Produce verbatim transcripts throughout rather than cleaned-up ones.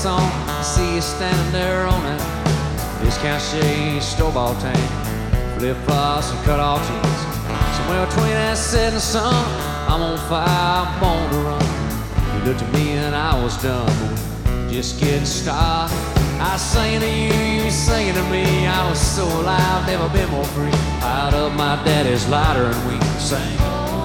song. I see you standing there on that discount shade store-bought tank, flip-flops and cut-off jeans. Somewhere between that set and sun, I'm on fire, I'm born to run. You looked at me and I was done, just getting started. I was singing to you, you singing to me. I was so alive, never been more free. Out of my daddy's lighter and we sang.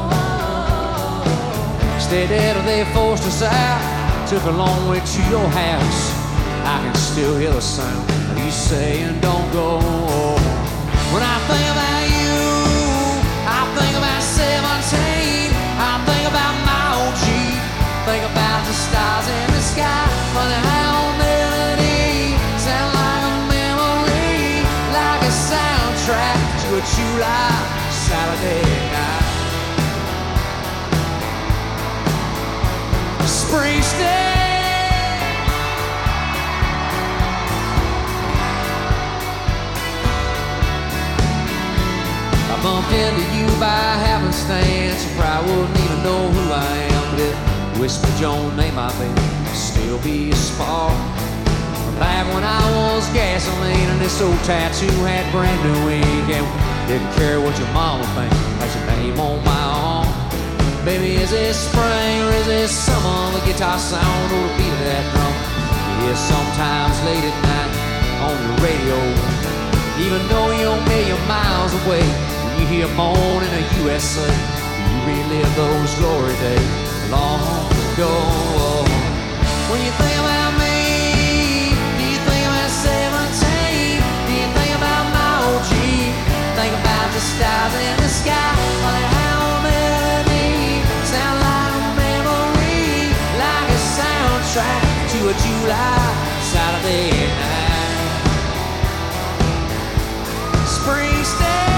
Stayed there till they forced us out. Took a long way to your house. I can still hear the sound of you saying don't go. When I think about you, I think about seventeen. I think about my old Jeep. Think about the stars in the sky. Funny how melody sound like a memory, like a soundtrack to a July Saturday night. Springsteen. I bumped into you by happenstance. You probably wouldn't even know who I am, but it whispered your name, I think still be a spark. Back when I was gasoline and this old tattoo had brand new ink, and didn't care what your mama think. That's your name on my arm. Baby, is it spring or is it summer? The guitar sound or the beat of that drum. Yeah, sometimes late at night on the radio, even though you're a million miles away, when you hear Born in the U S A, you relive those glory days long ago. When you think about me, do you think about seventeen? Do you think about my old Jeep? Think about the stars in the sky. Funny how melody sound like a memory, like a soundtrack to a July Saturday night. Springsteen.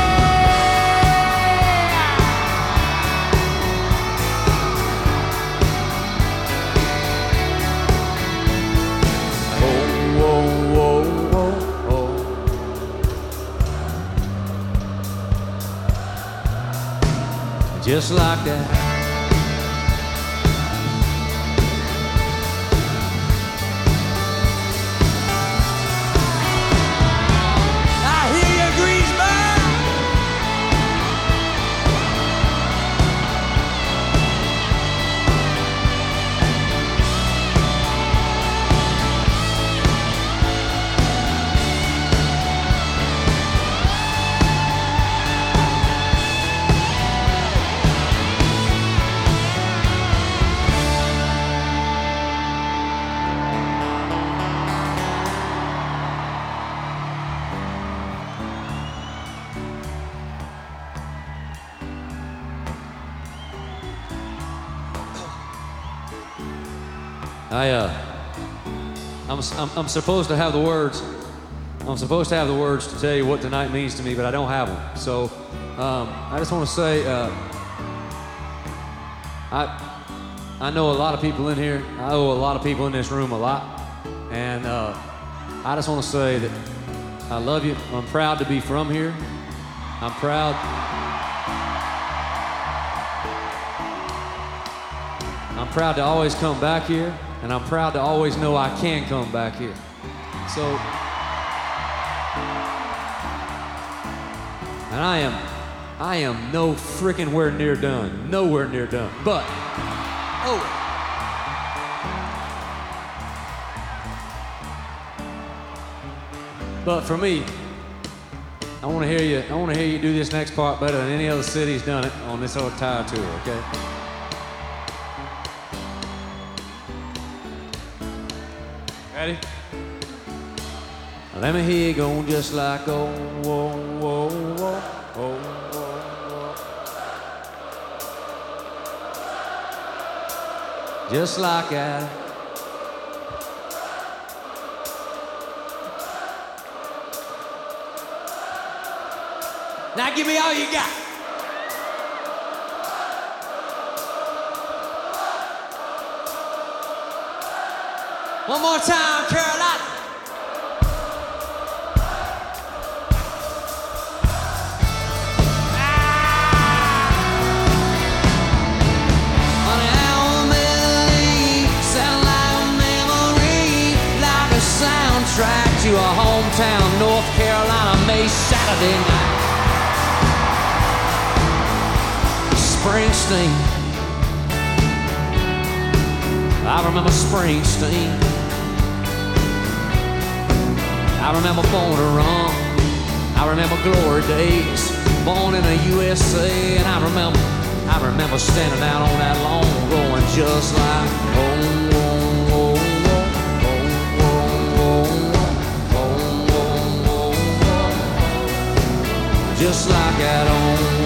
Oh, oh, oh, oh, oh. Just like that. I, uh, I'm, I'm, I'm supposed to have the words. I'm supposed to have the words to tell you what tonight means to me, but I don't have them. So, um, I just want to say, uh, I, I know a lot of people in here. I owe a lot of people in this room a lot, and uh, I just want to say that I love you. I'm proud to be from here. I'm proud. I'm proud to always come back here. And I'm proud to always know I can come back here. So, and I am, I am no freaking where near done. Nowhere near done. But, oh. But for me, I want to hear you, I want to hear you do this next part better than any other city's done it on this entire tour, okay? Ready? Let me hear you going just like oh, whoa, whoa, whoa, oh, whoa, whoa. Just like that. Now give me all you got. One more time, Carolina. On an melody, sound like a memory, to a hometown, North Carolina, May Saturday night. Springsteen, I remember Springsteen. I remember Born to Run. I remember glory days, born in the U S A. And I remember, I remember standing out on that lawn, going just like home. Just like at home.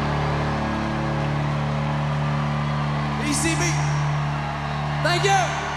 E C B. Thank you.